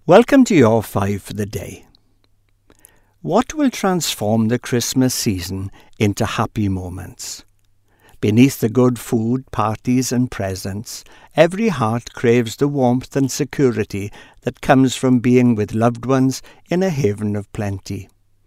Welcome to your 5 for the day. What will transform the Christmas season into happy moments? Beneath the good food, parties and presents, every heart craves the warmth and security that comes from being with loved ones in a haven of plenty.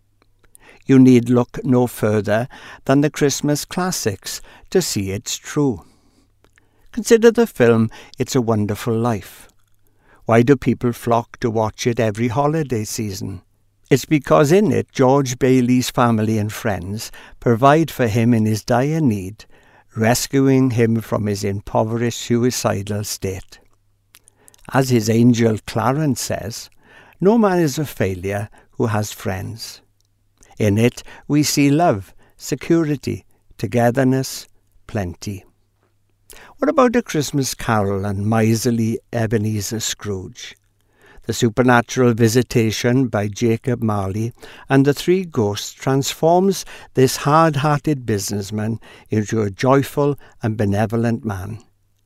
You need look no further than the Christmas classics to see it's true. Consider the film It's a Wonderful Life. Why do people flock to watch it every holiday season? It's because in it George Bailey's family and friends provide for him in his dire need, rescuing him from his impoverished suicidal state. As his angel Clarence says, no man is a failure who has friends. In it we see love, security, togetherness, plenty. What about A Christmas Carol and miserly Ebenezer Scrooge? The supernatural visitation by Jacob Marley and the three ghosts transforms this hard-hearted businessman into a joyful and benevolent man.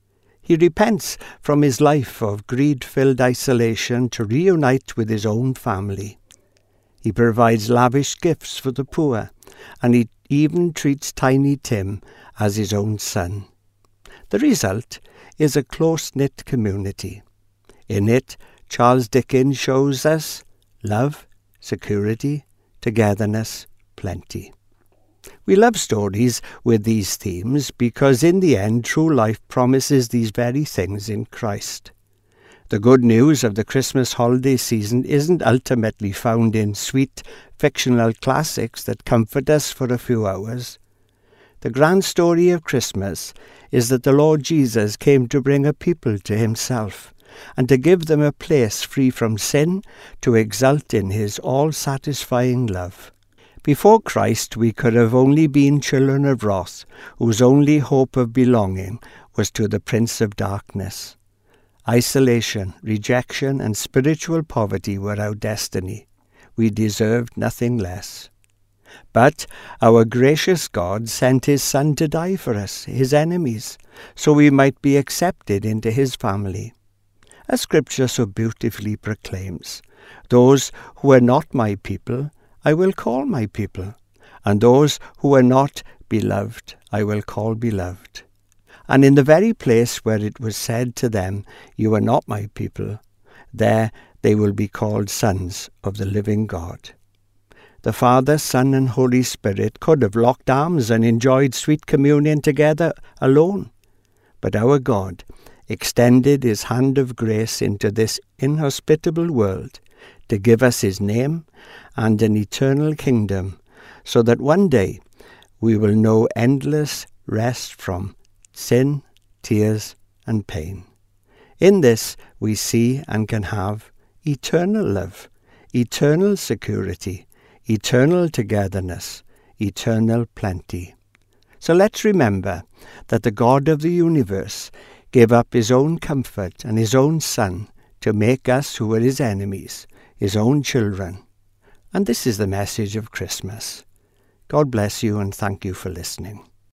He repents from his life of greed-filled isolation to reunite with his own family. He provides lavish gifts for the poor, and he even treats Tiny Tim as his own son. The result is a close-knit community. In it, Charles Dickens shows us love, security, togetherness, plenty. We love stories with these themes because in the end, true life promises these very things in Christ. The good news of the Christmas holiday season isn't ultimately found in sweet fictional classics that comfort us for a few hours. The grand story of Christmas is that the Lord Jesus came to bring a people to himself and to give them a place free from sin to exult in his all-satisfying love. Before Christ, we could have only been children of wrath, whose only hope of belonging was to the Prince of Darkness. Isolation, rejection, and spiritual poverty were our destiny. We deserved nothing less. But our gracious God sent his Son to die for us, his enemies, so we might be accepted into his family. As Scripture so beautifully proclaims, those who are not my people, I will call my people, and those who are not beloved, I will call beloved. And in the very place where it was said to them, you are not my people, there they will be called sons of the living God. The Father, Son, and Holy Spirit could have locked arms and enjoyed sweet communion together alone. But our God extended his hand of grace into this inhospitable world to give us his name and an eternal kingdom, so that one day we will know endless rest from sin, tears, and pain. In this we see and can have eternal love, eternal security, eternal togetherness, eternal plenty. So let's remember that the God of the universe gave up his own comfort and his own Son to make us who were his enemies, his own children. And this is the message of Christmas. God bless you and thank you for listening.